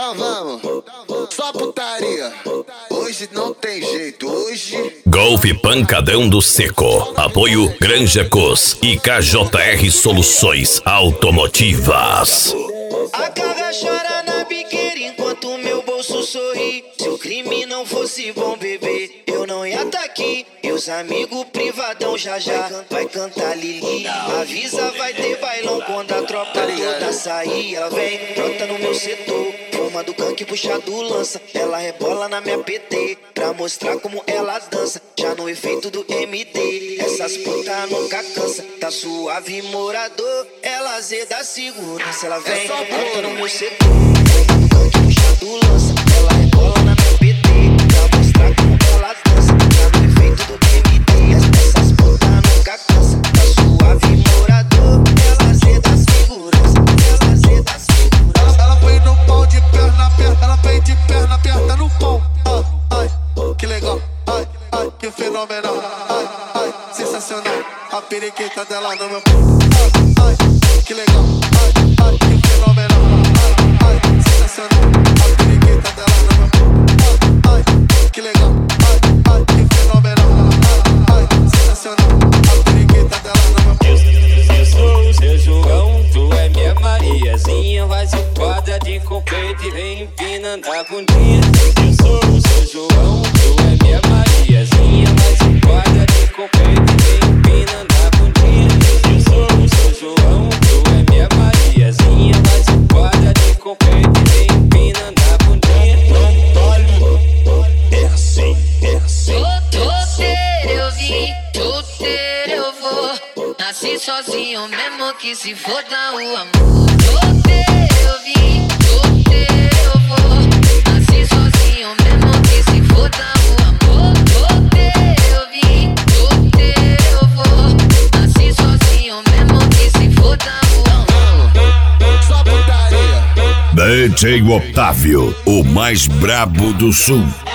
Então vamos, só putaria. Hoje não tem jeito, hoje. Golfe Pancadão do Seco. Apoio Granja Cos e KJR Soluções Automotivas. A carga chora na biqueira enquanto meu bolso sorri. Se o crime não fosse bom, bebê, eu não ia tá aqui. E os amigos privadão já vai cantar Lili. Avisa, vai ter bailão quando a tropa toda sair. Ela vem, brota no meu setor, forma do canque, puxa do lança. Ela rebola na minha PT pra mostrar como ela dança. Já no efeito do MD, essas putas nunca cansa. Tá suave morador, ela azeda a segurança. Ela vem, brota no meu setor, forma do canque, puxa do lança. Ela rebola na minha PT pra mostrar como ela dança. Já no efeito do MD, essas putas nunca cansa. Tá suave morador, ela azeda a segurança. Ela azeda a segurança. Ela vem no pau de perna aberta, ela vem de perna aberta no pau. Ai, que legal, ai, que fenomenal. Ai, sensacional. A periquita dela no meu pau. Ai, que legal, ai, que fenomenal. Ai, sensacional. A periquita dela no meu pau. Ai, que legal, ai, que fenomenal. Ai, sensacional. A periquita dela no meu pau. Eu sou o seu João, tu é minha Mariazinha. Vai se quadra de completo e vem empinando a bundinha. Eu sou o seu João, tu é minha Mariazinha. Vai se quadra de completo e vem empinando a bundinha. Eu sou o seu João, tu é minha Mariazinha. Vai se quadra de completo e vem empinando a bundinha. É assim, é assim. Solteiro eu vim, solteiro eu vou. Nasci sozinho mesmo que se foda o amor. Solteiro eu vim, solteiro eu vou. Nasci sozinho mesmo que se foda o amor. Solteiro eu vim, solteiro eu vou. Nasci sozinho mesmo que se foda o amor. Só putaria. DJ Otávio, o mais brabo do sul.